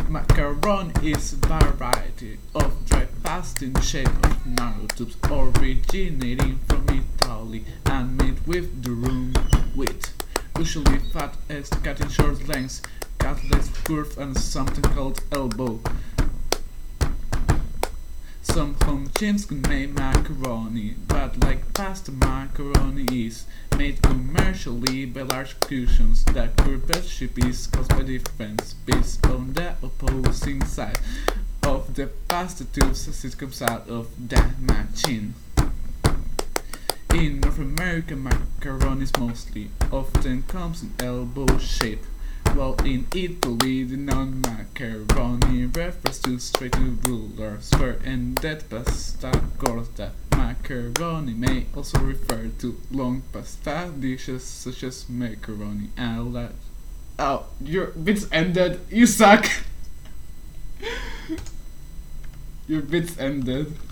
Macaroni is a variety of dry pasta in the shape of narrow tubes, originating from Italy and made with durum wheat, usually fat as cut in short lengths, cutlets curved and something called elbow. Some home chains can make macaroni, but like pasta, macaroni is made commercially by large cushions. The curvature is caused by difference based on the opposing side of the pasta tubes as it comes out of the machine. In North America, macaroni is mostly often comes in elbow shape, while in Italy the noun macaroni refers to straight irregular square and that pasta corta. Macaroni may also refer to long pasta dishes such as macaroni alla. Oh, your bits ended. You suck. Your bits ended.